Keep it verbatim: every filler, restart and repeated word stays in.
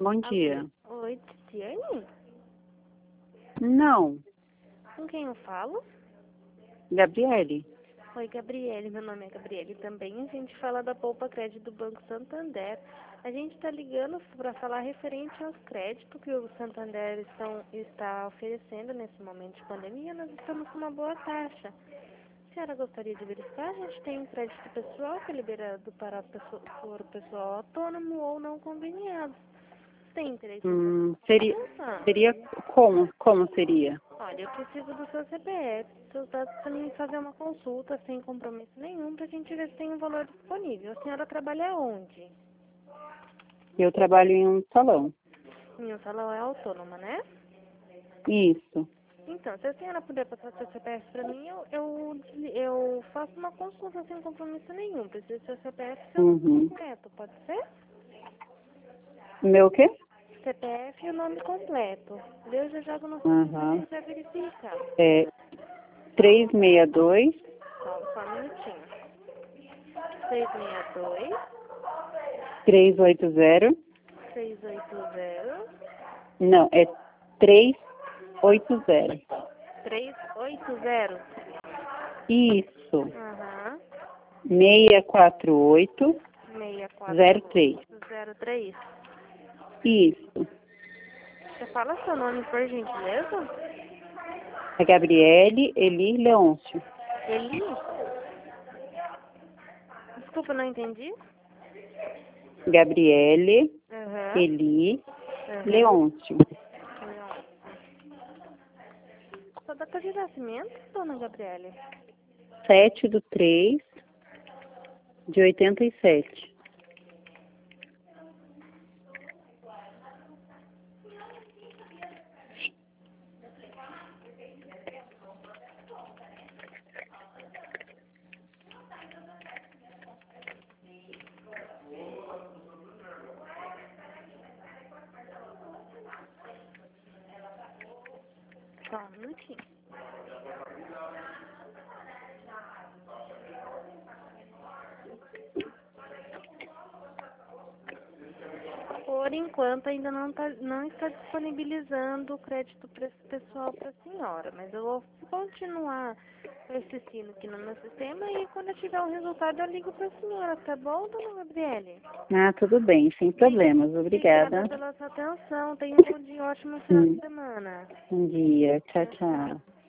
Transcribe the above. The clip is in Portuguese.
Bom Alô? dia. Oi, Ticiane? Não, Com quem eu falo? Gabriele. Oi, Gabriele. Meu nome é Gabriele também. A gente fala da Poupa Crédito do Banco Santander. A gente está ligando para falar referente aos créditos que o Santander estão, está oferecendo nesse momento de pandemia. Nós estamos com uma boa taxa. A senhora gostaria de verificar? A gente tem um crédito pessoal que é liberado para pessoa, for o pessoal autônomo ou não conveniado. Tem interesse em Hum, seria, fazer? seria como? Como seria? Olha, eu preciso do seu C P F, seus dados para mim fazer uma consulta sem compromisso nenhum para a gente ver se tem um valor disponível. A senhora trabalha onde? Eu trabalho em um salão. Minha salão é autônoma, né? Isso. Então, se a senhora puder passar seu C P F para mim, eu, eu, eu faço uma consulta sem compromisso nenhum. Preciso do seu C P F e seu nome Uhum. completo, pode ser? Meu o quê? C P F e o nome completo. Eu já jogo no sistema e a Aham. gente já verifica. É trezentos e sessenta e dois, Só, só um minutinho. seis seis dois, trezentos e oitenta. seis oito zero, Não, é trezentos e oitenta. três oito zero. Isso. Aham. seiscentos e quarenta e oito, seis quatro zero três. zero três. Isso. Você fala seu nome por gentileza? É Gabriele Eli Leôncio. Eli? Desculpa, não entendi. Gabriele Aham. Eli Aham. Leôncio. Não. Sua data de nascimento, dona Gabriele? sete do três de oitenta e sete. Só um minutinho. Por enquanto ainda não, tá, não está disponibilizando o crédito para esse pessoal para a senhora, mas eu vou continuar persistindo aqui no meu sistema e quando eu tiver o resultado eu ligo para a senhora, tá bom, dona Gabriele? Ah, tudo bem, sem problemas. Obrigada Obrigada. pela sua atenção. Tenha um bom dia, um ótimo final de Hum, semana. Bom dia. Tchau, Tchau, tchau. tchau.